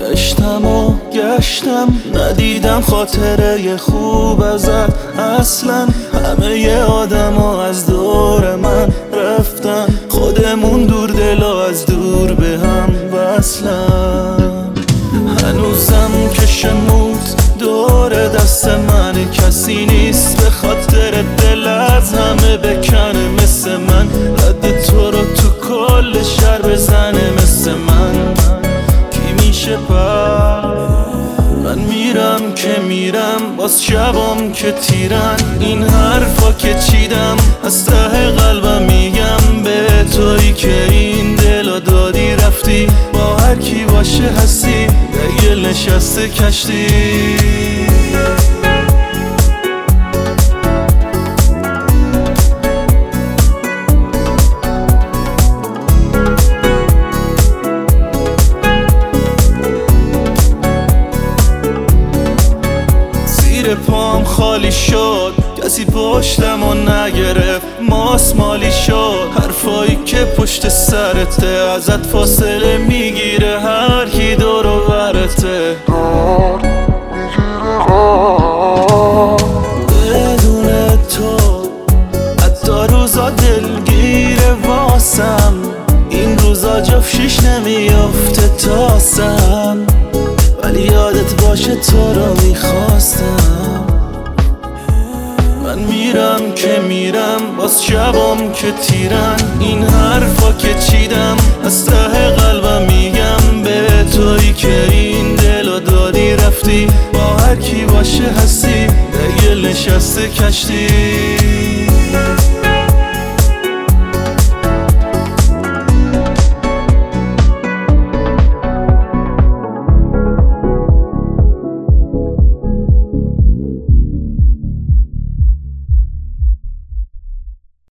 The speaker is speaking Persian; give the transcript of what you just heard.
گشتم و گشتم ندیدم خاطره خوب ازت اصلا. همه آدما از دور من رفتن، خودمون دور دلا از دور به هم وصلن. هنوزم که شموت دور دست من، کسی نیست به خاطر دل از همه بکنه مثل من. رد تو رو تو کل شهر بزنه مثل من. کی میشه من میرم که میرم باز شبام که تیرن. این حرفا که چیدم از ته قلبم میگم به تویی که این دلو دادی رفتی. با هر کی باشه هستی دل نشسته کشتی. پام خالی شد کسی پشتم و نگرفت، ماسمالی شد حرفایی که پشت سرته ازت فاصله میگیره هر کی دور و برته. بدون تو حتی روزا دلگیره واسم، این روزا جفشیش نمیافته تاسم. ولی یادت باشه تو رو میخواستم. من میرم که میرم باز شبام که تیرن. این حرفا که چیدم از ته قلبم میگم به تویی که این دلو دادی رفتی. با هر کی باشه هستی دل نشسته کشتی.